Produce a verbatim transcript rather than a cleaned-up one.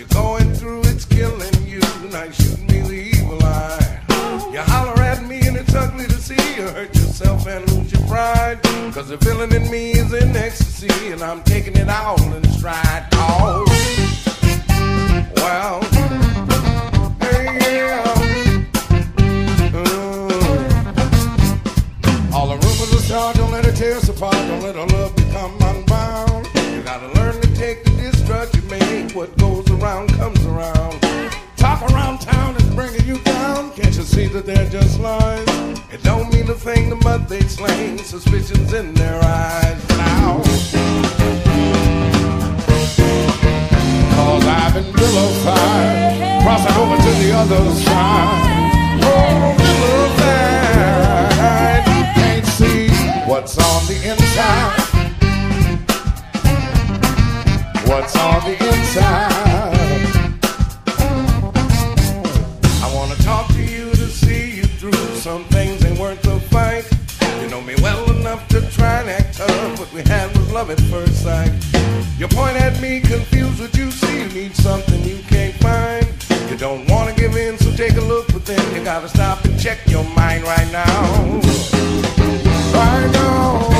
you're going through, it's killing you. Now you shoot me the evil eye. You holler at me and it's ugly to see. You hurt yourself and lose your pride. Cause the feeling in me is in ecstasy, and I'm taking it all in stride. Oh, well, hey, yeah. Mm. All the rumors are start, don't let it tear us apart. Don't let our love become unbound. You gotta learn to take the distrust you make. What goes around comes around. Talk around town is bringing you down. Can't you see that they're just lies? It don't mean a thing to mud they slain. Suspicions in their eyes now. Cause I've been vilified, crossing over to the other side. Oh, vilified, you can't see what's on the inside. What's on the inside? I wanna talk to you to see you through. Some things ain't worth the fight. You know me well enough to try and act tough. What we had was love at first sight. You point at me, confused what you see. You need something you can't find. You don't wanna give in, so take a look within. You gotta stop and check your mind right now. Right now.